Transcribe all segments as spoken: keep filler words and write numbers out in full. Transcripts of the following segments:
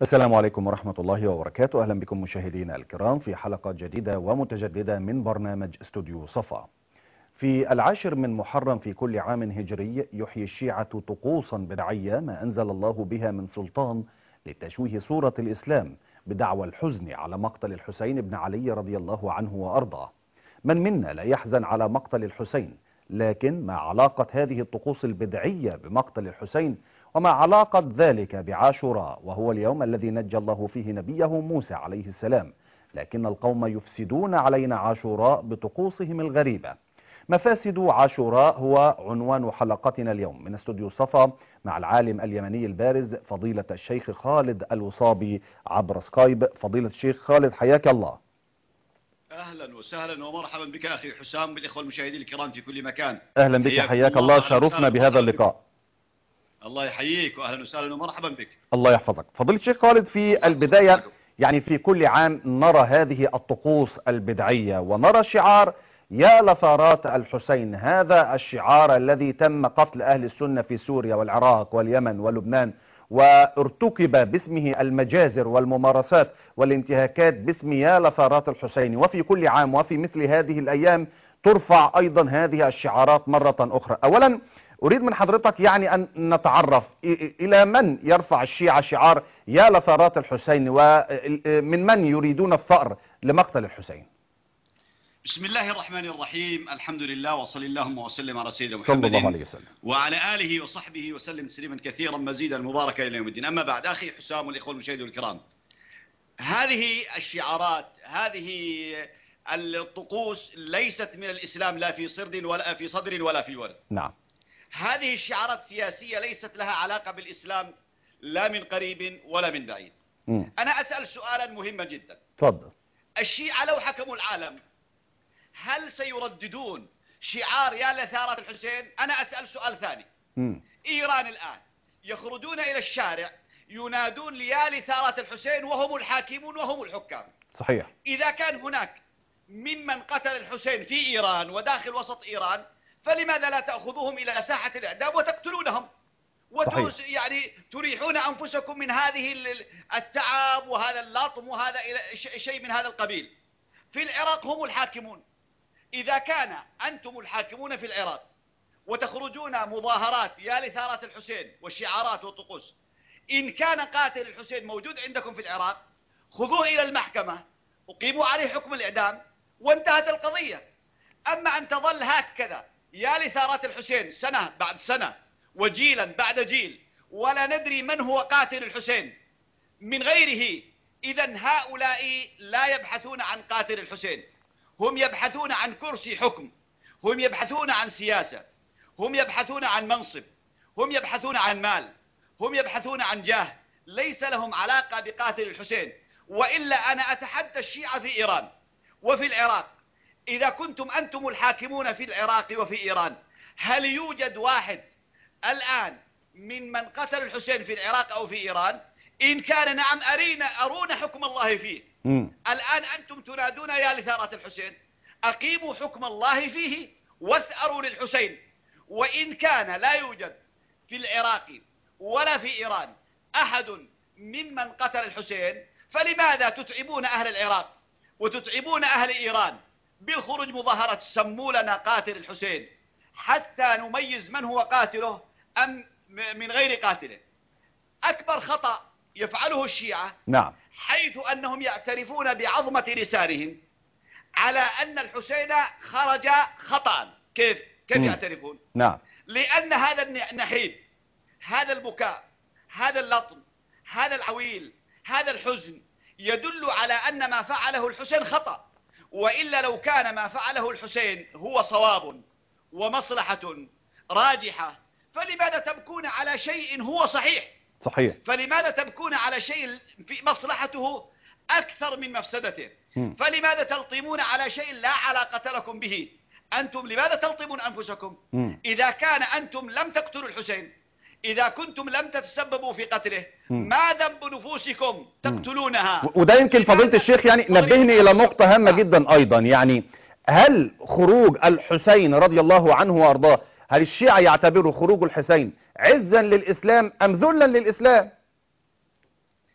السلام عليكم ورحمة الله وبركاته. أهلا بكم مشاهدينا الكرام في حلقة جديدة ومتجددة من برنامج استوديو صفا. في العاشر من محرم في كل عام هجري يحيي الشيعة طقوسا بدعية ما أنزل الله بها من سلطان لتشويه صورة الإسلام بدعوى الحزن على مقتل الحسين بن علي رضي الله عنه وأرضاه. من منا لا يحزن على مقتل الحسين، لكن ما علاقة هذه الطقوس البدعية بمقتل الحسين؟ وما علاقة ذلك بعاشوراء وهو اليوم الذي نجى الله فيه نبيه موسى عليه السلام؟ لكن القوم يفسدون علينا عاشوراء بطقوسهم الغريبة. مفاسد عاشوراء هو عنوان حلقتنا اليوم من استوديو صفا مع العالم اليمني البارز فضيلة الشيخ خالد الوصابي عبر سكايب. فضيلة الشيخ خالد حياك الله. أهلا وسهلا ومرحبا بك أخي حسام بالإخوة المشاهدين الكرام في كل مكان. أهلا بك حياك الله، شرفنا بهذا اللقاء. الله يحييك وأهلا وسهلا ومرحبا بك. الله يحفظك. فضيلة الشيخ خالد، في البداية يعني في كل عام نرى هذه الطقوس البدعية ونرى شعار يا لثارات الحسين، هذا الشعار الذي تم قتل أهل السنة في سوريا والعراق واليمن ولبنان، وارتكب باسمه المجازر والممارسات والانتهاكات باسم يا لثارات الحسين، وفي كل عام وفي مثل هذه الأيام ترفع أيضا هذه الشعارات مرة أخرى. أولا أريد من حضرتك يعني أن نتعرف إلى من يرفع الشيعة شعار يا لثارات الحسين، ومن من يريدون الثأر لمقتل الحسين؟ بسم الله الرحمن الرحيم، الحمد لله وصلى اللهم وسلم على سيدنا محمد صلى الله عليه وسلم وعلى آله وصحبه وسلم تسليما كثيرا مزيدا مباركا إلى يوم الدين. أما بعد، أخي حسام والإخوة المشاهدين الكرام، هذه الشعارات، هذه الطقوس ليست من الإسلام لا في صدر ولا في صدر ولا في ورد. نعم. هذه الشعارات سياسية ليست لها علاقة بالإسلام لا من قريب ولا من بعيد. م. أنا أسأل سؤالا مهما جدا. تفضل. الشيعة لو حكموا العالم هل سيرددون شعار يا لثارة الحسين؟ أنا أسأل سؤال ثاني. م. إيران الآن يخرجون إلى الشارع ينادون يا لثارة الحسين وهم الحاكمون وهم الحكام. صحيح. إذا كان هناك ممن قتل الحسين في إيران وداخل وسط إيران، فلماذا لا تأخذوهم إلى ساحة الإعدام وتقتلونهم وتوس يعني تريحون أنفسكم من هذه التعب وهذا اللطم وهذا شيء من هذا القبيل؟ في العراق هم الحاكمون. إذا كان أنتم الحاكمون في العراق وتخرجون مظاهرات يا لثارة الحسين والشعارات والطقوس، إن كان قاتل الحسين موجود عندكم في العراق خذوه إلى المحكمة وقيموا عليه حكم الإعدام وانتهت القضية. أما أن تظل هكذا يا لثارة الحسين سنة بعد سنة وجيلا بعد جيل ولا ندري من هو قاتل الحسين من غيره، إذن هؤلاء لا يبحثون عن قاتل الحسين، هم يبحثون عن كرسي حكم، هم يبحثون عن سياسة، هم يبحثون عن منصب، هم يبحثون عن مال، هم يبحثون عن جاه، ليس لهم علاقة بقاتل الحسين. وإلا أنا أتحدى الشيعة في إيران وفي العراق، إذا كنتم أنتم الحاكمون في العراق وفي إيران، هل يوجد واحد الآن من من قتل الحسين في العراق أو في إيران؟ إن كان نعم أرينا أرونا حكم الله فيه. م. الآن أنتم تنادون يا لثارة الحسين، أقيموا حكم الله فيه واثأروا للحسين. وإن كان لا يوجد في العراق ولا في إيران أحد ممن قتل الحسين، فلماذا تتعبون أهل العراق وتتعبون أهل إيران بالخروج مظاهرة سموا لنا قاتل الحسين حتى نميز من هو قاتله أم من غير قاتله؟ أكبر خطأ يفعله الشيعة نعم، حيث أنهم يعترفون بعظمة لسانهم على أن الحسين خرج خطأ. كيف كيف م. يعترفون؟ نعم، لأن هذا النحيب، هذا البكاء، هذا اللطم، هذا العويل، هذا الحزن يدل على أن ما فعله الحسين خطأ. وإلا لو كان ما فعله الحسين هو صواب ومصلحة راجحة، فلماذا تبكون على شيء هو صحيح؟ صحيح. فلماذا تبكون على شيء في مصلحته أكثر من مفسدته؟ م. فلماذا تلطمون على شيء لا علاقة لكم به؟ أنتم لماذا تلطمون أنفسكم؟ م. إذا كان أنتم لم تقتلوا الحسين، إذا كنتم لم تتسببوا في قتله، م. ما ذنب نفوسكم تقتلونها؟ وده يمكن فضيلة الشيخ يعني نبهني إلى نقطة هامة جدا أيضا، يعني هل خروج الحسين رضي الله عنه وأرضاه، هل الشيعة يعتبروا خروج الحسين عزا للإسلام أم ذلا للإسلام؟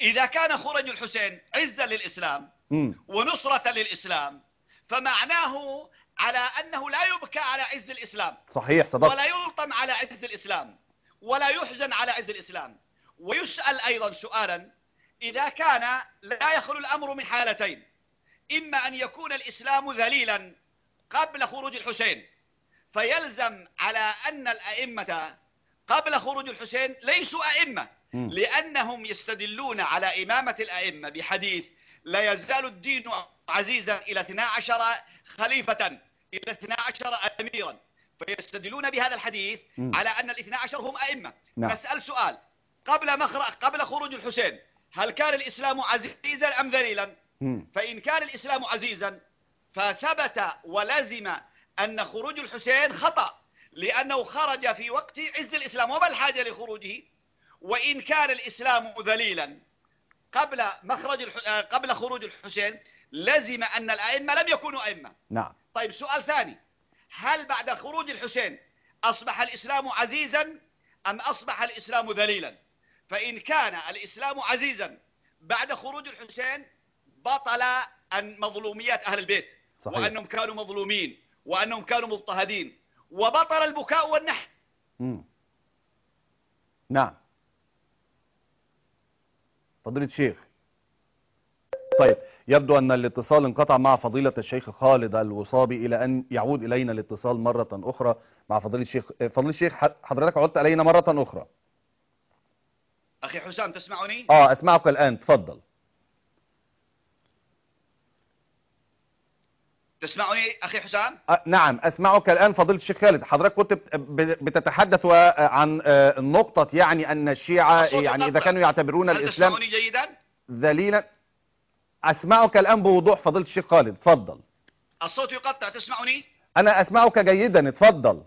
إذا كان خروج الحسين عزا للإسلام مم. ونصرة للإسلام فمعناه على أنه لا يبكى على عز الإسلام، صحيح، صدقت. ولا يلطم على عز الإسلام، ولا يحزن على عز الإسلام. ويسأل أيضا سؤالا: إذا كان لا يخلو الأمر من حالتين، إما أن يكون الإسلام ذليلا قبل خروج الحسين، فيلزم على أن الأئمة قبل خروج الحسين ليسوا أئمة، مم. لأنهم يستدلون على إمامة الأئمة بحديث: لا يزال الدين عزيزا إلى اثنا عشر خليفة، إلى اثنا عشر أميرا، فيستدلون بهذا الحديث مم. على أن الاثنى عشر هم أئمة. نعم. نسأل سؤال: قبل مخرج قبل خروج الحسين هل كان الإسلام عزيزا أم ذليلا؟ مم. فإن كان الإسلام عزيزا فثبت ولزم أن خروج الحسين خطأ، لأنه خرج في وقت عز الإسلام وما الحاجة لخروجه. وإن كان الإسلام ذليلا قبل مخرج الح... قبل خروج الحسين لزم أن الأئمة لم يكونوا أئمة. نعم. طيب سؤال ثاني: هل بعد خروج الحسين أصبح الإسلام عزيزا أم أصبح الإسلام ذليلا؟ فإن كان الإسلام عزيزا بعد خروج الحسين بطل عن مظلوميات أهل البيت، صحيح. وأنهم كانوا مظلومين وأنهم كانوا مضطهدين، وبطل البكاء والنحر. مم. نعم. فضيلة الشيخ، طيب يبدو أن الاتصال انقطع مع فضيلة الشيخ خالد الوصابي، إلى أن يعود إلينا الاتصال مرة أخرى مع فضيلة الشيخ. فضيلة الشيخ حضرتك عدت إلينا مرة أخرى. أخي حسام تسمعني؟ آه أسمعك الآن، تفضل. تسمعني أخي حسام؟ آه نعم أسمعك الآن فضيلة الشيخ خالد. حضرتك كنت بتتحدث عن النقطة، يعني أن الشيعة يعني إذا كانوا يعتبرون الإسلام تسمعني جيدا؟ ذليلا. أسمعك الآن بوضوح فضيلة الشيخ خالد، تفضل. الصوت يقطع، تسمعني؟ أنا أسمعك جيدا، تفضل.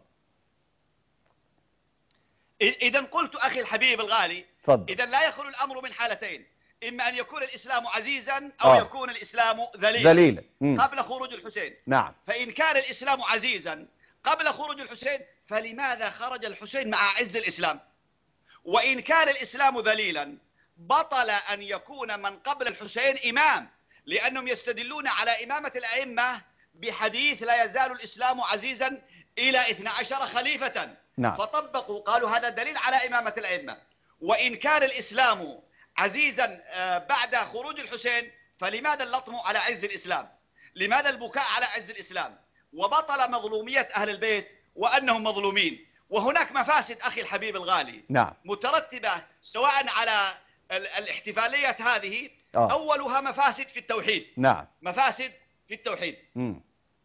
إذا قلت أخي الحبيب الغالي، تفضل. إذا لا يخلو الأمر من حالتين: إما أن يكون الإسلام عزيزا أو آه. يكون الإسلام ذليلا ذليلا قبل خروج الحسين. نعم. فإن كان الإسلام عزيزا قبل خروج الحسين فلماذا خرج الحسين مع عز الإسلام؟ وإن كان الإسلام ذليلا بطل أن يكون من قبل الحسين إمام، لأنهم يستدلون على إمامة الأئمة بحديث: لا يزال الإسلام عزيزا إلى اثنا عشر خليفة. نعم. فطبقوا قالوا هذا دليل على إمامة الأئمة. وإن كان الإسلام عزيزا بعد خروج الحسين فلماذا اللطم على عز الإسلام؟ لماذا البكاء على عز الإسلام؟ وبطل مظلومية أهل البيت وأنهم مظلومين. وهناك مفاسد أخي الحبيب الغالي نعم. مترتبة سواء على الاحتفاليات هذه. آه. أولها مفاسد في التوحيد. نعم. مفاسد في التوحيد. مم.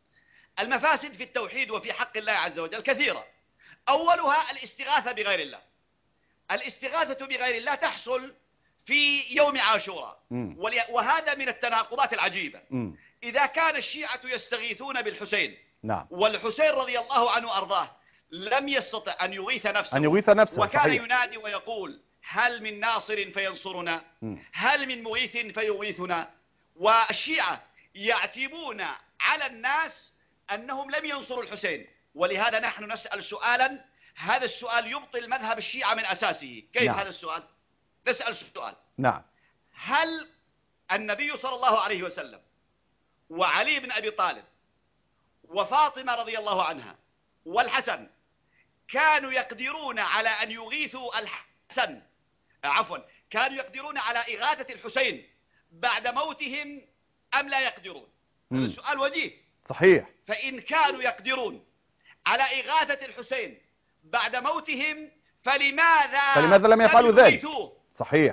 المفاسد في التوحيد وفي حق الله عز وجل كثيرة. أولها الاستغاثة بغير الله. الاستغاثة بغير الله تحصل في يوم عاشوراء، وهذا من التناقضات العجيبة. مم. إذا كان الشيعة يستغيثون بالحسين، نعم. والحسين رضي الله عنه أرضاه لم يستطع أن يغيث نفسه، أن يغيث نفسه، وكان صحيح. ينادي ويقول: هل من ناصر فينصرنا؟ مم. هل من مغيث فيغيثنا؟ والشيعة يعتبون على الناس أنهم لم ينصروا الحسين. ولهذا نحن نسأل سؤالا، هذا السؤال يبطل مذهب الشيعة من أساسه. كيف؟ نعم. هذا السؤال نسأل سؤال: نعم. هل النبي صلى الله عليه وسلم وعلي بن أبي طالب وفاطمة رضي الله عنها والحسن كانوا يقدرون على أن يغيثوا الحسن عفوا كانوا يقدرون على إغاثة الحسين بعد موتهم أم لا يقدرون؟ هذا سؤال وجيه. صحيح. فإن كانوا يقدرون على إغاثة الحسين بعد موتهم فلماذا فلماذا لم يفعلوا ذلك؟ صحيح.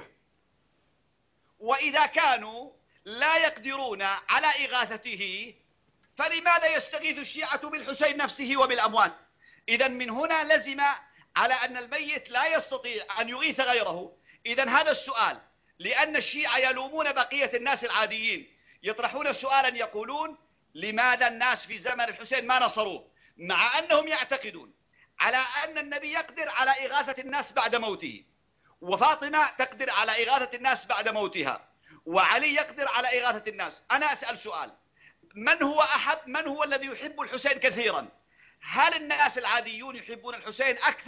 وإذا كانوا لا يقدرون على إغاثته فلماذا يستغيث الشيعة بالحسين نفسه وبالأموات؟ إذن من هنا لزم على أن الميت لا يستطيع أن يغيث غيره. إذن هذا السؤال، لأن الشيعة يلومون بقية الناس العاديين، يطرحون سؤالا يقولون: لماذا الناس في زمن الحسين ما نصروه؟ مع أنهم يعتقدون على أن النبي يقدر على إغاثة الناس بعد موته، وفاطمة تقدر على إغاثة الناس بعد موتها، وعلي يقدر على إغاثة الناس. أنا أسأل سؤال: من هو أحب من هو الذي يحب الحسين كثيرا؟ هل الناس العاديون يحبون الحسين أكثر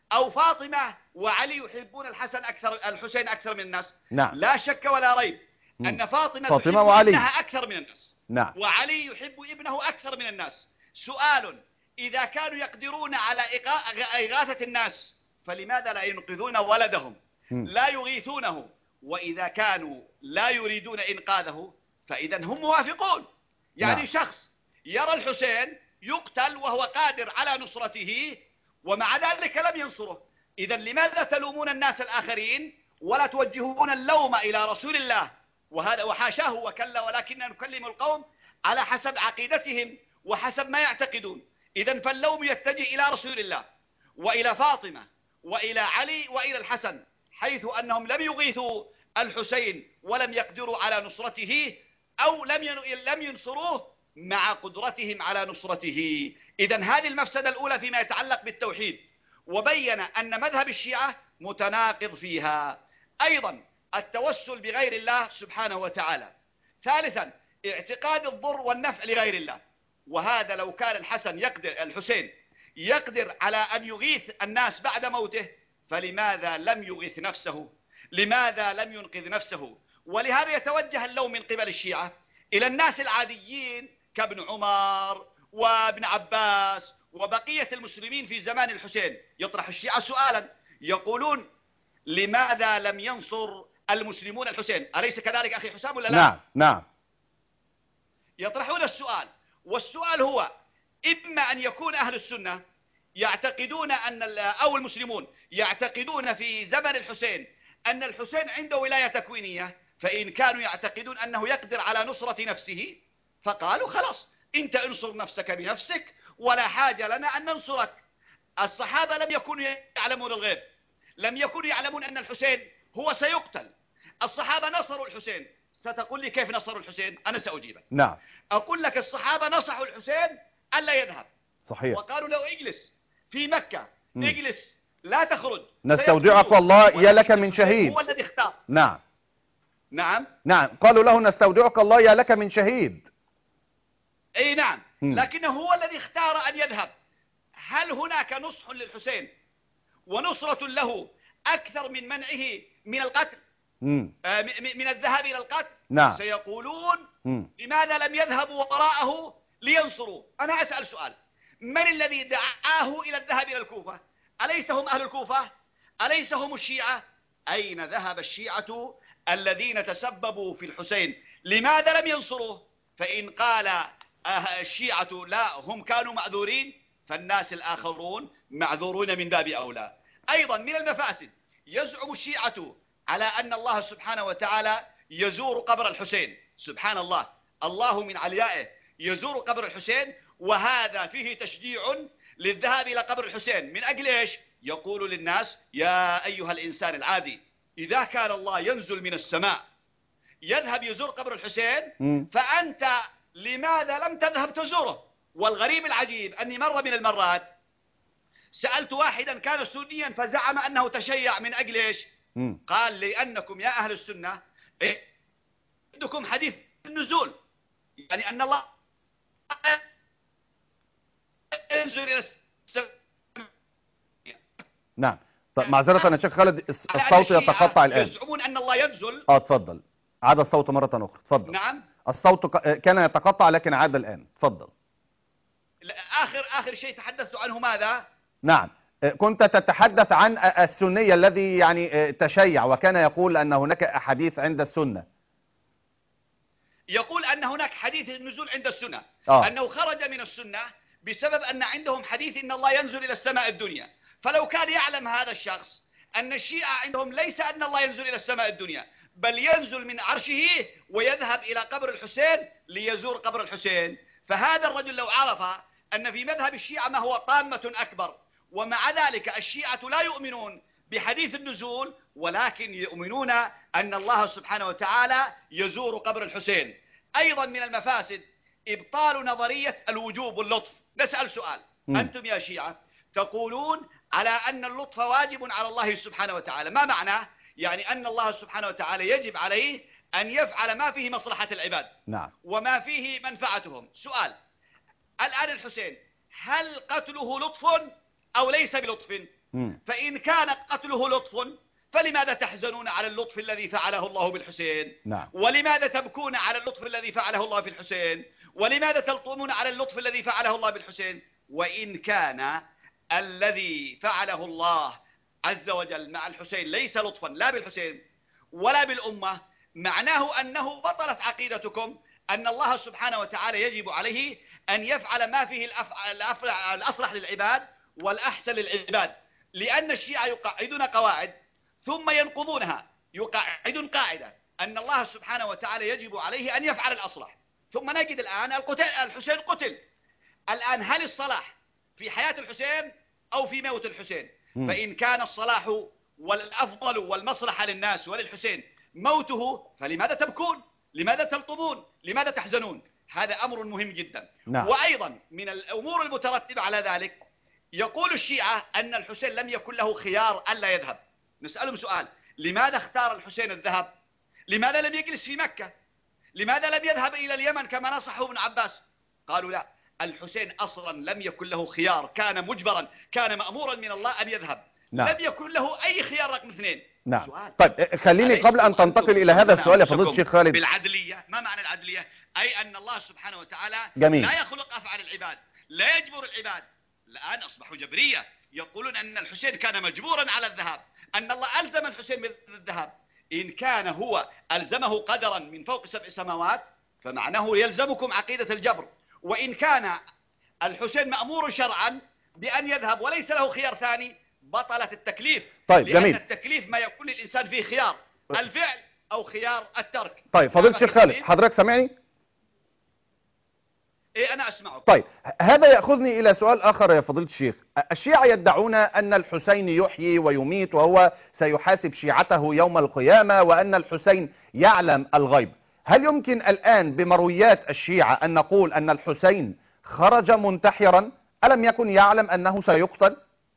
أو فاطمة وعلي يحبون الحسن أكثر الحسين أكثر من الناس؟ نعم. لا شك ولا ريب مم. أن فاطمة, فاطمة تحب وعلي. ابنها أكثر من الناس. نعم. وعلي يحب ابنه أكثر من الناس. سؤال: إذا كانوا يقدرون على إغاثة الناس فلماذا لا ينقذون ولدهم؟ مم. لا يغيثونه. وإذا كانوا لا يريدون إنقاذه فإذا هم موافقون. يعني نعم. شخص يرى الحسين يقتل وهو قادر على نصرته ومع ذلك لم ينصره. إذا لماذا تلومون الناس الآخرين ولا توجهون اللوم إلى رسول الله؟ وهذا وحاشاه وكلا، ولكننا نكلم القوم على حسب عقيدتهم وحسب ما يعتقدون. إذا فاللوم يتجه إلى رسول الله وإلى فاطمة وإلى علي وإلى الحسن، حيث أنهم لم يغيثوا الحسين ولم يقدروا على نصرته أو لم لم ينصروه مع قدرتهم على نصرته. إذا هذه المفسدة الأولى فيما يتعلق بالتوحيد، وبين أن مذهب الشيعة متناقض فيها. أيضا التوسل بغير الله سبحانه وتعالى. ثالثا اعتقاد الضر والنفع لغير الله، وهذا لو كان الحسن يقدر الحسين يقدر على أن يغيث الناس بعد موته فلماذا لم يغيث نفسه؟ لماذا لم ينقذ نفسه؟ ولهذا يتوجه اللوم من قبل الشيعة إلى الناس العاديين كابن عمر وابن عباس وبقية المسلمين في زمان الحسين. يطرح الشيعة سؤالا يقولون: لماذا لم ينصر المسلمون الحسين؟ أليس كذلك أخي حسام ولا لا؟ نعم نعم. يطرحون السؤال، والسؤال هو: إما أن يكون أهل السنة يعتقدون أن أو المسلمون يعتقدون في زمن الحسين أن الحسين عنده ولاية تكوينية، فإن كانوا يعتقدون أنه يقدر على نصرة نفسه فقالوا: خلاص أنت انصر نفسك بنفسك ولا حاجة لنا أن ننصرك. الصحابة لم يكونوا يعلمون الغيب، لم يكونوا يعلمون أن الحسين هو سيقتل. الصحابة نصروا الحسين. ستقول لي كيف نصروا الحسين؟ أنا سأجيبك. نعم. أقول لك الصحابة نصحوا الحسين ألا يذهب. صحيح. وقالوا له: اجلس في مكة، م. اجلس لا تخرج، نستودعك الله يا لك من شهيد. هو الذي اختار. نعم نعم نعم. قالوا له: نستودعك الله يا لك من شهيد. اي نعم. م. لكنه هو الذي اختار أن يذهب. هل هناك نصح للحسين ونصرة له أكثر من منعه من القتل؟ مم. آه من الذهاب إلى القتل؟ نعم. سيقولون: مم. لماذا لم يذهبوا وراءه لينصروا؟ أنا أسأل سؤال: من الذي دعاه إلى الذهاب إلى الكوفة؟ أليس هم أهل الكوفة؟ أليس هم الشيعة؟ أين ذهب الشيعة الذين تسببوا في الحسين؟ لماذا لم ينصروه؟ فإن قال الشيعة لا هم كانوا معذورين فالناس الآخرون معذورون من باب أولى. أيضا من المفاسد يزعم الشيعة على أن الله سبحانه وتعالى يزور قبر الحسين. سبحان الله، الله من عليائه يزور قبر الحسين، وهذا فيه تشجيع للذهاب إلى قبر الحسين. من أجل إيش؟ يقول للناس: يا أيها الإنسان العادي، إذا كان الله ينزل من السماء يذهب يزور قبر الحسين م. فأنت لماذا لم تذهب تزوره؟ والغريب العجيب أني مرة من المرات سألت واحدا كان سنيا فزعم أنه تشيع. من أجل إيش؟ م. قال: لأنكم يا أهل السنة إيه؟ عندكم حديث النزول، يعني أن الله ينزل إلى السماء. نعم. طيب معذرة يا شيخ خالد، الصوت يتقطع الآن. يزعمون أن الله ينزل. اه اتفضل، عاد الصوت مرة أخرى. اتفضل. نعم. الصوت كان يتقطع لكن عاد الآن. اتفضل. آخر آخر شيء تحدثت عنه ماذا؟ نعم، كنت تتحدث عن السني الذي يعني تشيع وكان يقول أن هناك أحاديث عند السنة. يقول أن هناك حديث النزول عند السنة. آه. أنه خرج من السنة بسبب أن عندهم حديث إن الله ينزل إلى السماء الدنيا. فلو كان يعلم هذا الشخص أن الشيعة عندهم ليس أن الله ينزل إلى السماء الدنيا، بل ينزل من عرشه ويذهب إلى قبر الحسين ليزور قبر الحسين، فهذا الرجل لو عرف أن في مذهب الشيعة ما هو طامة أكبر، ومع ذلك الشيعة لا يؤمنون بحديث النزول ولكن يؤمنون أن الله سبحانه وتعالى يزور قبر الحسين. أيضا من المفاسد إبطال نظرية الوجوب واللطف. نسأل سؤال: م. أنتم يا شيعة تقولون على أن اللطف واجب على الله سبحانه وتعالى، ما معناه؟ يعني أن الله سبحانه وتعالى يجب عليه أن يفعل ما فيه مصلحة العباد. نعم. وما فيه منفعتهم. سؤال: الآن الحسين هل قتله لطف أو ليس بلطف؟ مم. فإن كان قتله لطف فلماذا تحزنون على اللطف الذي فعله الله بالحسين؟ نعم. ولماذا تبكون على اللطف الذي فعله الله بالحسين؟ ولماذا تلطمون على اللطف الذي فعله الله بالحسين؟ وإن كان الذي فعله الله عز وجل مع الحسين ليس لطفا لا بالحسين ولا بالأمة، معناه أنه بطلت عقيدتكم أن الله سبحانه وتعالى يجب عليه أن يفعل ما فيه الأصلح للعباد والأحسن للعباد، لأن الشيعة يقعدون قواعد ثم ينقضونها. يقعدون قاعدة أن الله سبحانه وتعالى يجب عليه أن يفعل الأصلح، ثم نجد الآن القتل الحسين قتل. الآن هل الصلاح في حياة الحسين أو في موت الحسين؟ م. فإن كان الصلاح والأفضل والمصلحة للناس وللحسين موته، فلماذا تبكون؟ لماذا تلطمون؟ لماذا تحزنون؟ هذا أمر مهم جدا. نعم. وأيضا من الأمور المترتبة على ذلك، يقول الشيعة أن الحسين لم يكن له خيار ألا يذهب. نسألهم سؤال: لماذا اختار الحسين الذهاب؟ لماذا لم يجلس في مكة؟ لماذا لم يذهب إلى اليمن كما نصحه ابن عباس؟ قالوا لا، الحسين أصلا لم يكن له خيار، كان مجبرا، كان مأمورا من الله أن يذهب. نعم. لم يكن له أي خيار رقم اثنين. نعم. سؤال. طيب خليني قبل أن تنتقل إلى هذا السؤال يا فضيلة الشيخ خالد. بالعدلية، ما معنى العدلية؟ أي أن الله سبحانه وتعالى جميل. لا يخلق أفعال العباد، لا يجبر العباد. الآن أصبحوا جبرية، يقولون أن الحسين كان مجبورا على الذهاب، أن الله ألزم الحسين بالذهاب. إن كان هو ألزمه قدرا من فوق سبع سماوات فمعناه يلزمكم عقيدة الجبر. وإن كان الحسين مأمور شرعا بأن يذهب وليس له خيار ثاني، بطلت التكليف. طيب لأن جميل. التكليف ما يكون للإنسان فيه خيار الفعل أو خيار الترك. طيب فضيلة الشيخ خالد، حضرتك سامعني؟ إيه أنا أسمعك. طيب هذا يأخذني إلى سؤال آخر يا فضيلة الشيخ. الشيعة يدعون أن الحسين يحيي ويميت وهو سيحاسب شيعته يوم القيامة، وأن الحسين يعلم الغيب. هل يمكن الآن بمرويات الشيعة أن نقول أن الحسين خرج منتحرا؟ ألم يكن يعلم أنه سيقتل؟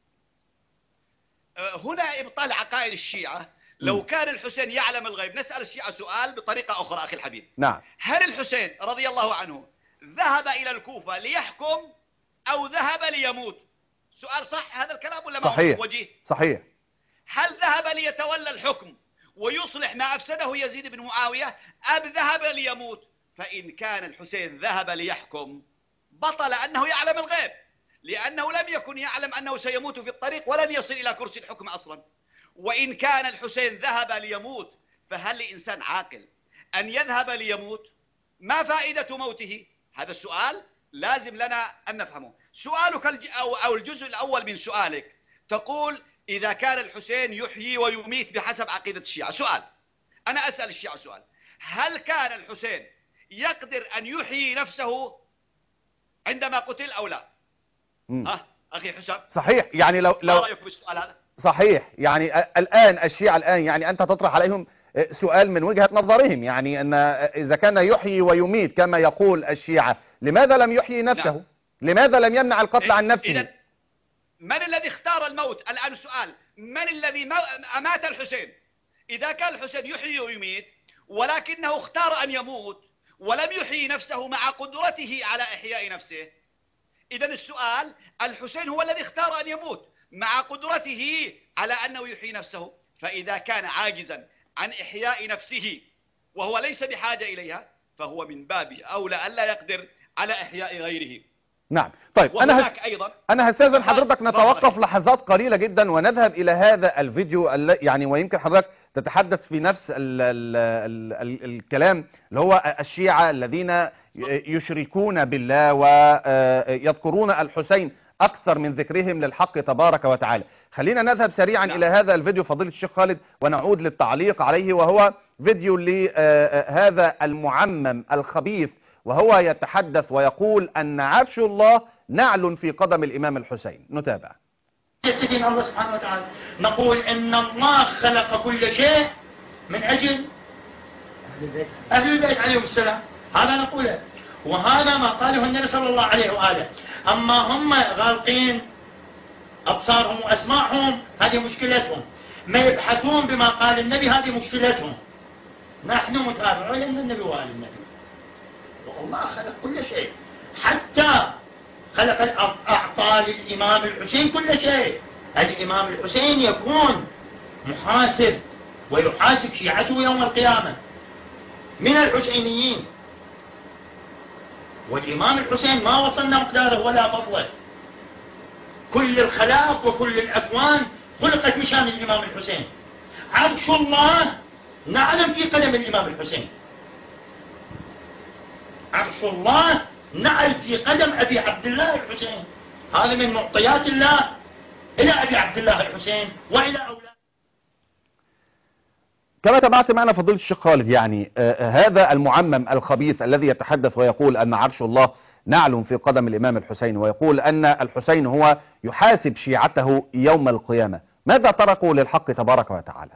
هنا إبطال عقائد الشيعة. لو كان الحسين يعلم الغيب، نسأل الشيعة سؤال بطريقة أخرى أخي الحبيب. نعم. هل الحسين رضي الله عنه ذهب إلى الكوفة ليحكم أو ذهب ليموت؟ سؤال صح هذا الكلام ولا ما صحيح. هو وجيه؟ صحيح. هل ذهب ليتولى الحكم ويصلح ما أفسده يزيد بن معاوية أم ذهب ليموت؟ فإن كان الحسين ذهب ليحكم بطل أنه يعلم الغيب، لأنه لم يكن يعلم أنه سيموت في الطريق ولن يصل إلى كرسي الحكم أصلا. وإن كان الحسين ذهب ليموت، فهل لإنسان عاقل أن يذهب ليموت؟ ما فائدة موته؟ هذا السؤال لازم لنا أن نفهمه. سؤالك أو الجزء الأول من سؤالك تقول إذا كان الحسين يحيي ويميت بحسب عقيدة الشيعة. سؤال، أنا أسأل الشيعة سؤال: هل كان الحسين يقدر أن يحيي نفسه عندما قتل أو لا؟ ها أخي حسام. صحيح. يعني لو لو رأيك بالسؤال هذا؟ صحيح. يعني الآن الشيعة الآن يعني أنت تطرح عليهم سؤال من وجهة نظرهم، يعني أن إذا كان يحيي ويميت كما يقول الشيعة، لماذا لم يحيي نفسه؟ نعم. لماذا لم يمنع القتل عن نفسه؟ إذن من الذي اختار الموت؟ الآن السؤال: من الذي أمات الحسين؟ إذا كان الحسين يحيي ويميت ولكنه اختار أن يموت ولم يحيي نفسه مع قدرته على إحياء نفسه، إذن السؤال: الحسين هو الذي اختار أن يموت مع قدرته على أنه يحيي نفسه، فإذا كان عاجزا عن إحياء نفسه وهو ليس بحاجة إليها، فهو من باب أولى ألا يقدر على إحياء غيره. نعم. طيب أنا هس... أيضا أنا هستاذن حضرتك نتوقف لحظات قليلة جدا ونذهب إلى هذا الفيديو ال... يعني ويمكن حضرتك تتحدث في نفس ال... ال... ال... ال... الكلام اللي هو الشيعة الذين يشركون بالله ويذكرون الحسين أكثر من ذكرهم للحق تبارك وتعالى. خلينا نذهب سريعا نعم. إلى هذا الفيديو فضيلة الشيخ خالد ونعود للتعليق عليه، وهو فيديو لهذا المعمم الخبيث وهو يتحدث ويقول أن عرش الله نعل في قدم الإمام الحسين. نتابع. سيدنا الله سبحانه وتعالى نقول إن الله خلق كل شيء من أجل أهل البيت عليهم السلام، هذا نقوله، وهذا ما قاله النبي صلى الله عليه وآله. أما هم غالطين أبصارهم وأسماعهم هذه مشكلتهم، ما يبحثون بما قال النبي هذه مشكلتهم. نحن متابعون لأن النبي وآل النبي، والله خلق كل شيء، حتى خلق أعطى للإمام الحسين كل شيء، الإمام الحسين يكون محاسب ويحاسب شيعته يوم القيامة من الحسينيين. والإمام الحسين ما وصلنا مقداره ولا فضله. كل الخلائق وكل الأكوان خلقت مشان الإمام الحسين. عرش الله نعلم في قدم الإمام الحسين. عرش الله نعلم في قدم أبي عبد الله الحسين. هذا من معطيات الله إلى أبي عبد الله الحسين وإلى أولاده. كما تابعت معنا فضيلة الشيخ خالد، يعني آه هذا المعمم الخبيث الذي يتحدث ويقول أن عرش الله نعلم في قدم الإمام الحسين، ويقول أن الحسين هو يحاسب شيعته يوم القيامة، ماذا تركوا للحق تبارك وتعالى؟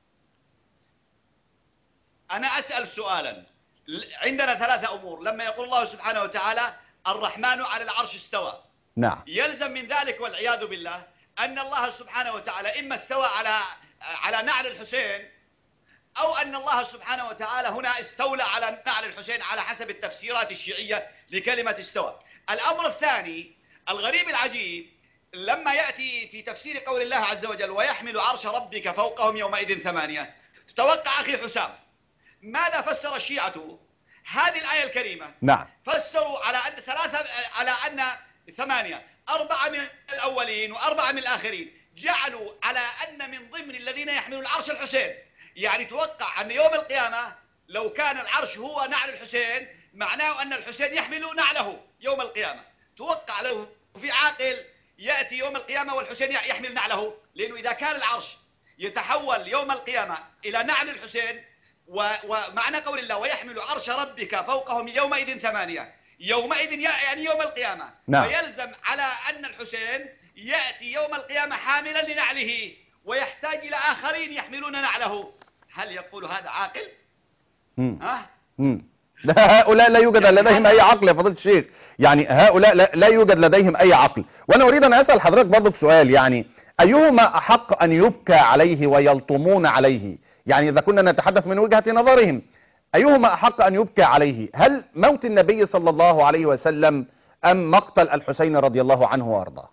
أنا أسأل سؤالا. عندنا ثلاثة أمور. لما يقول الله سبحانه وتعالى الرحمن على العرش استوى، نعم، يلزم من ذلك والعياذ بالله أن الله سبحانه وتعالى إما استوى على على نعل الحسين، أو أن الله سبحانه وتعالى هنا استولى على نعل الحسين على حسب التفسيرات الشيعية لكلمة استوى. الأمر الثاني الغريب العجيب، لما يأتي في تفسير قول الله عز وجل ويحمل عرش ربك فوقهم يومئذ ثمانية، تتوقع أخي حسام ماذا فسر الشيعة هذه الآية الكريمة؟ نعم، فسروا على أن ثلاثة، على أن ثمانية، أربعة من الأولين وأربعة من الآخرين، جعلوا على أن من ضمن الذين يحملون العرش الحسين. يعني توقع أن يوم القيامة لو كان العرش هو نعل الحسين، معناه أن الحسين يحمل نعله يوم القيامة. توقع لو في عاقل يأتي يوم القيامة والحسين يحمل نعله، لأنه إذا كان العرش يتحول يوم القيامة إلى نعل الحسين، ومعنى قول الله ويحمل عرش ربك فوقهم يومئذ ثمانية، يومئذ يعني يوم القيامة، نعم. فيلزم على أن الحسين يأتي يوم القيامة حاملا لنعله ويحتاج إلى آخرين يحملون نعله. هل يقول هذا عاقل؟ ها؟ هؤلاء لا يوجد لديهم أي عقل يا فضيلة الشيخ، يعني هؤلاء لا يوجد لديهم أي عقل. وأنا أريد أن أسأل حضرتك برضه بسؤال، يعني أيهما أحق أن يبكى عليه ويلطمون عليه؟ يعني إذا كنا نتحدث من وجهة نظرهم، أيهما أحق أن يبكى عليه؟ هل موت النبي صلى الله عليه وسلم أم مقتل الحسين رضي الله عنه وأرضاه؟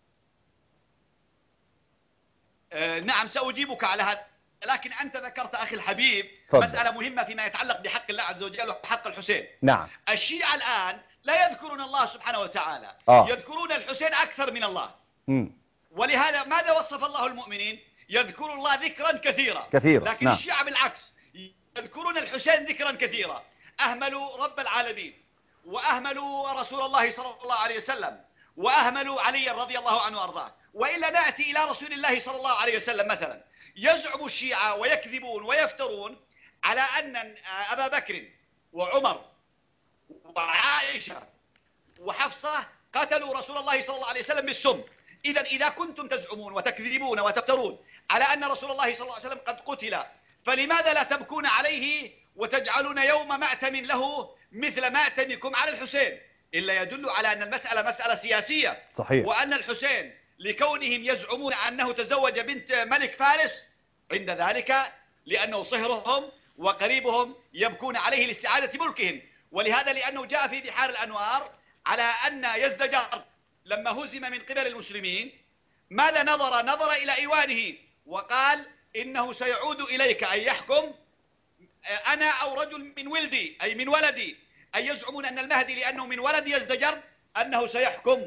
آه نعم، سأجيبك على هذا، لكن أنت ذكرت أخي الحبيب فضل. مسألة مهمة فيما يتعلق بحق الله عز وجل وحق الحسين. نعم. الشيعة الآن لا يذكرون الله سبحانه وتعالى، آه. يذكرون الحسين أكثر من الله. م. ولهذا ماذا وصف الله المؤمنين؟ يذكرون الله ذكرا كثيرا كثيرا. لكن نعم. الشيعة بالعكس يذكرون الحسين ذكرا كثيرا. أهملوا رب العالمين، وأهملوا رسول الله صلى الله عليه وسلم، وأهملوا علي رضي الله عنه وأرضاه. وإلا نأتي إلى رسول الله صلى الله عليه وسلم مثلا، يزعم الشيعة ويكذبون ويفترون على أن أبا بكر وعمر وعائشة وحفصة قتلوا رسول الله صلى الله عليه وسلم بالسم. إذا إذا كنتم تزعمون وتكذبون وتفترون على أن رسول الله صلى الله عليه وسلم قد قتل، فلماذا لا تبكون عليه وتجعلون يوم مأتم له مثل مأتمكم على الحسين؟ إلا يدل على أن المسألة مسألة سياسية. صحيح. وأن الحسين لكونهم يزعمون أنه تزوج بنت ملك فارس، عند ذلك لأنه صهرهم وقريبهم يبكون عليه لاستعادة ملكهم. ولهذا لأنه جاء في بحار الأنوار على أن يزدجر لما هزم من قبل المسلمين ماذا نظر؟ نظر إلى إيوانه وقال إنه سيعود إليك أن يحكم أنا أو رجل من ولدي، أي من ولدي، أي يزعمون أن المهدي لأنه من ولد يزدجر أنه سيحكم،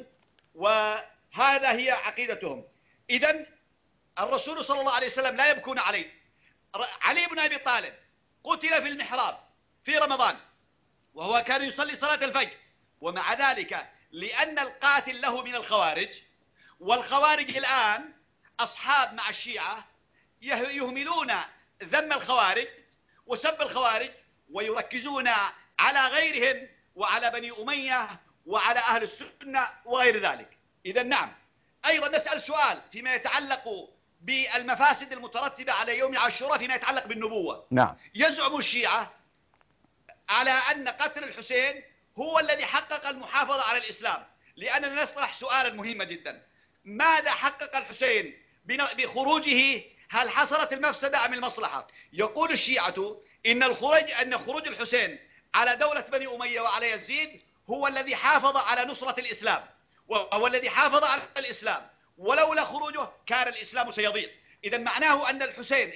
وهذا هي عقيدتهم. إذن الرسول صلى الله عليه وسلم لا يبكون عليه. علي بن أبي طالب قتل في المحراب في رمضان وهو كان يصلي صلاة الفجر، ومع ذلك لأن القاتل له من الخوارج، والخوارج الآن أصحاب مع الشيعة يهملون ذم الخوارج وسب الخوارج ويركزون على غيرهم وعلى بني أمية وعلى أهل السنة وغير ذلك. إذا نعم، أيضا نسأل سؤال فيما يتعلق بالمفاسد المترتبة على يوم عاشوراء فيما يتعلق بالنبوة. نعم. يزعم الشيعة على أن قتل الحسين هو الذي حقق المحافظة على الإسلام، لأننا نطرح سؤالا مهما جدا: ماذا حقق الحسين بخروجه؟ هل حصلت المفسدة أم المصلحة؟ يقول الشيعة إن الخروج أن خروج الحسين على دولة بني أمية وعلى يزيد هو الذي حافظ على نصرة الإسلام، وهو الذي حافظ على الإسلام، ولولا خروجه كان الإسلام سيضيع. إذا معناه أن الحسين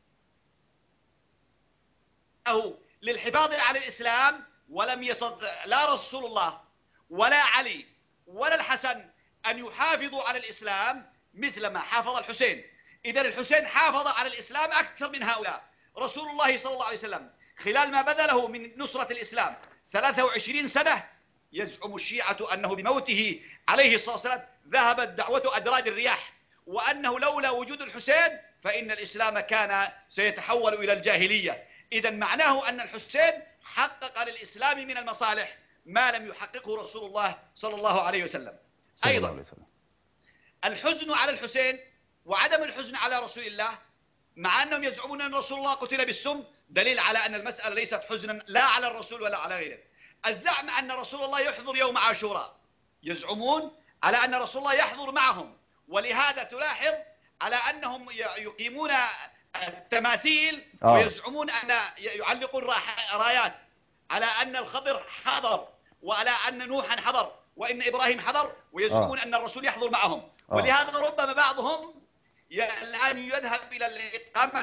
أو للحفاظ على الإسلام، ولم يستطع لا رسول الله ولا علي ولا الحسن أن يحافظوا على الإسلام مثل ما حافظ الحسين. إذا الحسين حافظ على الإسلام أكثر من هؤلاء. رسول الله صلى الله عليه وسلم خلال ما بذله من نصرة الإسلام ثلاثة وعشرين سنة، يزعم الشيعة أنه بموته عليه الصلاة والسلام ذهبت دعوة أدراج الرياح، وأنه لولا وجود الحسين فإن الإسلام كان سيتحول إلى الجاهلية. إذا معناه أن الحسين حقق للإسلام من المصالح ما لم يحققه رسول الله صلى الله عليه وسلم. أيضا الحزن على الحسين وعدم الحزن على رسول الله، مع أنهم يزعمون أن رسول الله قتل بالسم، دليل على أن المسألة ليست حزنا لا على الرسول ولا على غيره. الزعم أن رسول الله يحضر يوم عاشوراء، يزعمون على أن رسول الله يحضر معهم، ولهذا تلاحظ على أنهم يقيمون التماثيل آه. ويزعمون أن يعلقون رايات على أن الخضر حضر وعلى أن نوحا حضر وإن إبراهيم حضر، ويزعمون آه. أن الرسول يحضر معهم. آه. ولهذا ربما بعضهم الآن يذهب إلى الإقامة.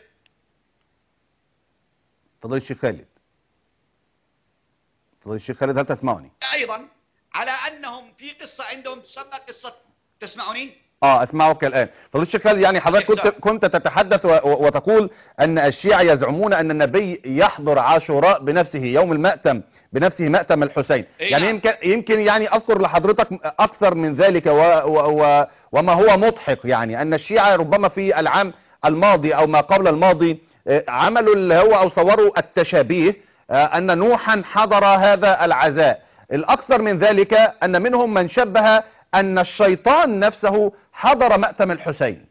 تفضل الشيخ خالد. تفضل الشيخ خالد، هل تسمعني؟ أيضا على أنهم في قصة عندهم تسمى قصة، تسمعني؟ اه اسمعك الآن. فضيلة الشيخ خالد، يعني حضرتك كنت كنت تتحدث وتقول أن الشيعة يزعمون أن النبي يحضر عاشوراء بنفسه يوم المأتم بنفسه مأتم الحسين. إيه يعني يمكن يمكن يعني أذكر لحضرتك أكثر من ذلك و و و وما هو مضحك، يعني أن الشيعة ربما في العام الماضي أو ما قبل الماضي عملوا اللي هو أو صوروا التشابيه أن نوحا حضر هذا العزاء. الأكثر من ذلك أن منهم من شبه أن الشيطان نفسه حضر مأتم الحسين.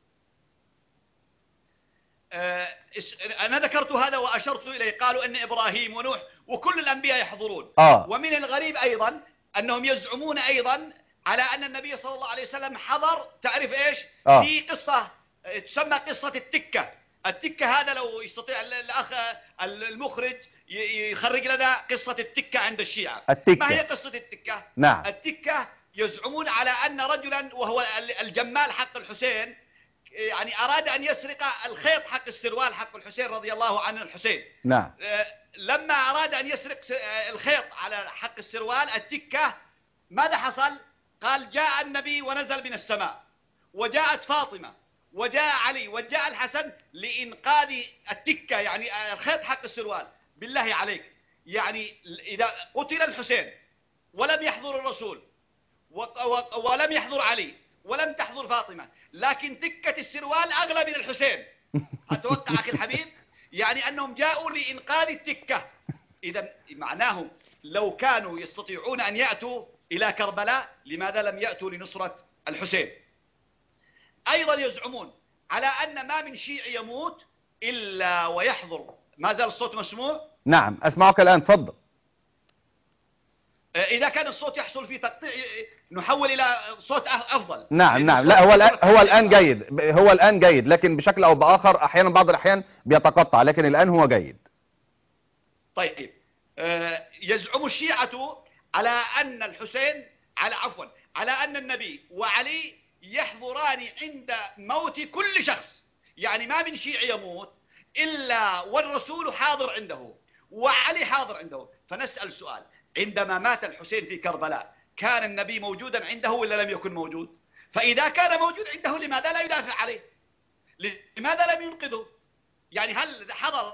أه أنا ذكرت هذا وأشرت إليه، قالوا أن إبراهيم ونوح وكل الأنبياء يحضرون. آه. ومن الغريب أيضا أنهم يزعمون أيضا على أن النبي صلى الله عليه وسلم حضر، تعرف إيش؟ آه. في قصة تسمى قصة التكة. التكة هذا لو يستطيع الأخ المخرج يخرج لنا قصة التكة عند الشيعة. التكة. ما هي قصة التكة؟ نعم. التكة يزعمون على أن رجلا وهو الجمال حق الحسين يعني أراد أن يسرق الخيط حق السروال حق الحسين رضي الله عنه الحسين. نعم. لما أراد أن يسرق الخيط على حق السروال التكة، ماذا حصل؟ قال جاء النبي ونزل من السماء، وجاءت فاطمة وجاء علي وجاء الحسن لإنقاذ التكة يعني الخيط حق السروال. بالله عليك، يعني إذا قتل الحسين ولم يحضر الرسول ولم يحضر علي ولم تحضر فاطمة، لكن تكة السروال أغلى من الحسين، أتوقع أخي الحبيب يعني أنهم جاءوا لإنقاذ التكة. إذا معناه لو كانوا يستطيعون أن يأتوا إلى كربلاء لماذا لم يأتوا لنصرة الحسين؟ أيضا يزعمون على أن ما من شيعي يموت إلا ويحضر. ما زال الصوت مسموع؟ نعم أسمعك الآن، تفضل. إذا كان الصوت يحصل فيه تقطيع نحول إلى صوت أفضل. نعم نعم لا هو الآن هو الآن جيد، هو الآن جيد، لكن بشكل أو بآخر أحيانا بعض الأحيان بيتقطع، لكن الآن هو جيد. طيب يزعم الشيعة على أن الحسين على عفوا على أن النبي وعلي يحضران عند موت كل شخص، يعني ما من شيعي يموت إلا والرسول حاضر عنده وعلي حاضر عنده. فنسأل سؤال، عندما مات الحسين في كربلاء كان النبي موجودا عنده ولا لم يكن موجود؟ فإذا كان موجود عنده لماذا لا يدافع عليه؟ لماذا لم ينقذه؟ يعني هل حضر؟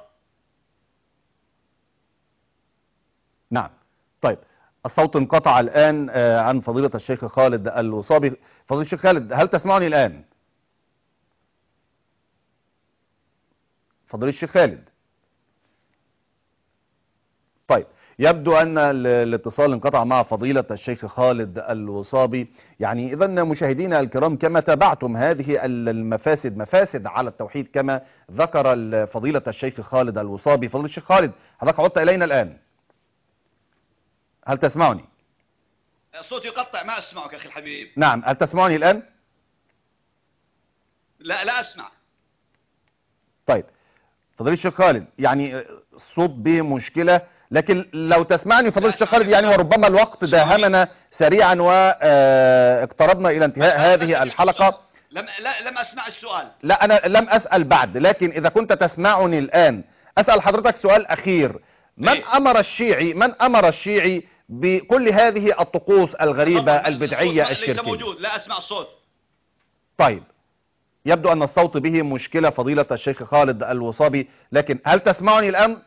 نعم. طيب الصوت انقطع الآن عن فضيلة الشيخ خالد الوصابي. فضيلة الشيخ خالد هل تسمعني الآن؟ فضيلة الشيخ خالد. طيب يبدو أن الاتصال انقطع مع فضيلة الشيخ خالد الوصابي. يعني إذا مشاهدينا الكرام كما تابعتم هذه المفاسد مفاسد على التوحيد كما ذكر فضيلة الشيخ خالد الوصابي. فضيلة الشيخ خالد حضرتك عدت إلينا الآن، هل تسمعني؟ الصوت يقطع، ما أسمعك أخي الحبيب. نعم هل تسمعني الآن؟ لا لا أسمع. طيب فضيلة الشيخ خالد، يعني الصوت به مشكلة لكن لو تسمعني فضيلة الشيخ خالد يعني، وربما الوقت داهمنا سريعا واقتربنا الى انتهاء هذه الحلقة. لم لا لم اسمع السؤال. لا انا لم اسأل بعد، لكن اذا كنت تسمعني الان اسأل حضرتك سؤال اخير. من إيه؟ امر الشيعي من امر الشيعي بكل هذه الطقوس الغريبة البدعية الشركية؟ ليس موجود، لا اسمع الصوت. طيب يبدو ان الصوت به مشكلة فضيلة الشيخ خالد الوصابي، لكن هل تسمعني الان؟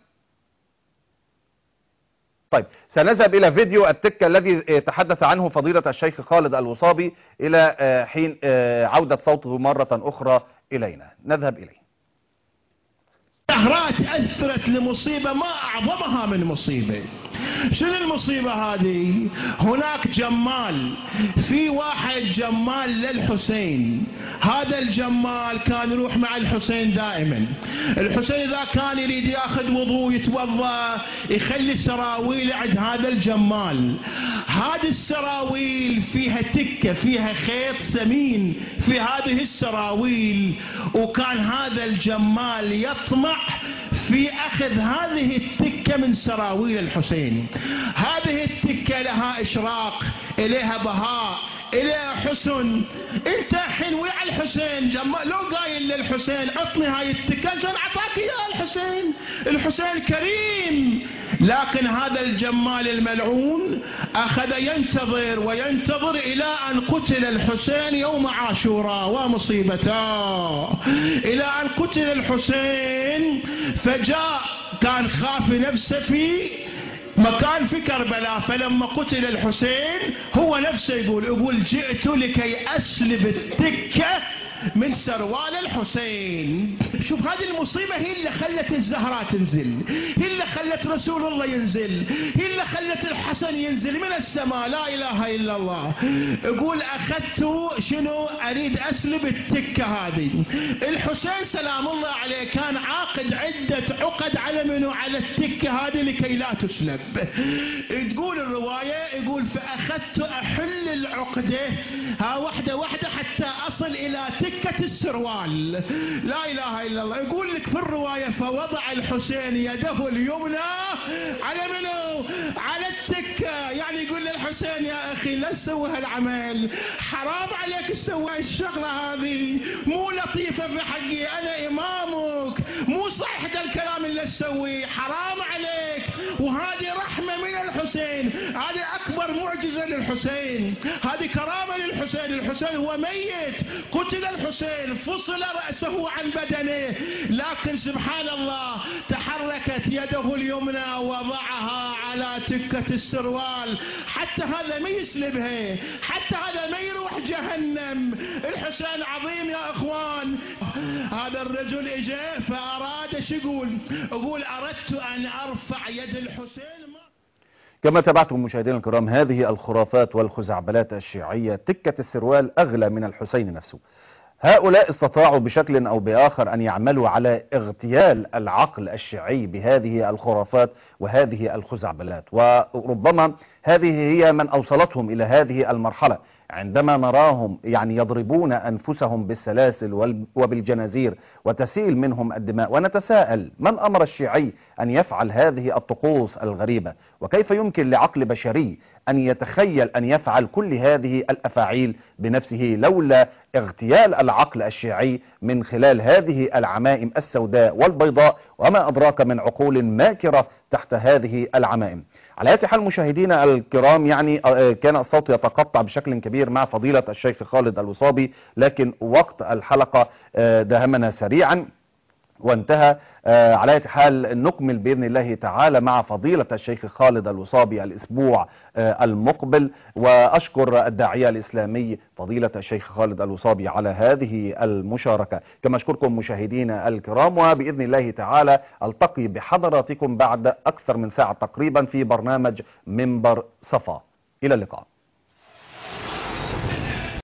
طيب سنذهب الى فيديو التكة الذي تحدث عنه فضيلة الشيخ خالد الوصابي الى حين عودة صوته مرة اخرى الينا. نذهب اليه. الزهرات أثرت لمصيبة ما أعظمها من مصيبة. شنو المصيبة هذه؟ هناك جمال، في واحد جمال للحسين، هذا الجمال كان يروح مع الحسين دائما. الحسين إذا كان يريد ياخذ وضوء يتوضا يخلي السراويل عند هذا الجمال. هذه السراويل فيها تكة، فيها خيط ثمين في هذه السراويل، وكان هذا الجمال يطمع في أخذ هذه التكة من سراويل الحسين. هذه التكة لها إشراق، إليها بهاء، إليها حسن. أنت حين ويا الحسين جمال، لو قايل للحسين عطني هاي التكة عشان أعطاك إياها الحسين، الحسين كريم. لكن هذا الجمال الملعون أخذ ينتظر وينتظر إلى أن قتل الحسين يوم عاشوراء ومصيبته، إلى أن قتل الحسين. فجاء كان خاف نفسه في مكان في كربلاء، فلما قتل الحسين هو نفسه يقول يقول جئت لكي أسلب التكة من سروال الحسين. شوف هذه المصيبة هي اللي خلت الزهراء تنزل، هي اللي خلت رسول الله ينزل، هي اللي خلت الحسن ينزل من السماء. لا إله إلا الله. يقول أخذت شنو أريد أسلب التكة هذه. الحسين سلام الله عليه كان عاقد عدة عقد على منو؟ على التكة هذه لكي لا تسلب. تقول الرواية يقول فأخذت أحل العقدة ها واحدة واحدة حتى أصل إلى تكة السروال. لا إله إلا الله. يقول لك في الرواية فوضع الحسين يده اليمنى على منو؟ على التكة. يعني يقول للحسين يا أخي لا تسوي هالعمل، حرام عليك تسوي الشغلة هذه، مو لطيفة في حقي، أنا إمامك، مو صح ده الكلام اللي تسويه، حرام عليك. وهذه رحمة من الحسين، هذه أكبر معجزة للحسين، هذه كرامة للحسين. الحسين هو ميت، قتل الحسين، فصل رأسه عن بدنه، لكن سبحان الله تحركت يده اليمنى وضعها على تكة السروال حتى هذا ما يسلبها، حتى هذا ما يروح جهنم. الحسين عظيم يا اخوان. هذا الرجل اجا فاراد شو يقول؟ يقول اردت ان ارفع يد الحسين. كما تابعتم مشاهدينا الكرام هذه الخرافات والخزعبلات الشيعية، تكة السروال أغلى من الحسين نفسه. هؤلاء استطاعوا بشكل أو بآخر أن يعملوا على اغتيال العقل الشيعي بهذه الخرافات وهذه الخزعبلات، وربما هذه هي من أوصلتهم إلى هذه المرحلة. عندما نراهم يعني يضربون أنفسهم بالسلاسل وبالجنازير وتسيل منهم الدماء، ونتساءل من أمر الشيعي أن يفعل هذه الطقوس الغريبة؟ وكيف يمكن لعقل بشري أن يتخيل أن يفعل كل هذه الأفاعيل بنفسه لولا اغتيال العقل الشيعي من خلال هذه العمائم السوداء والبيضاء، وما أدراك من عقول ماكرة تحت هذه العمائم. على أي حال مشاهدينا الكرام، يعني كان الصوت يتقطع بشكل كبير مع فضيلة الشيخ خالد الوصابي، لكن وقت الحلقة داهمنا سريعا وانتهى. على أي حال نكمل بإذن الله تعالى مع فضيلة الشيخ خالد الوصابي الأسبوع المقبل. وأشكر الداعية الإسلامي فضيلة الشيخ خالد الوصابي على هذه المشاركة، كما أشكركم مشاهدينا الكرام. وبإذن الله تعالى ألتقي بحضراتكم بعد أكثر من ساعة تقريبا في برنامج منبر صفا. إلى اللقاء.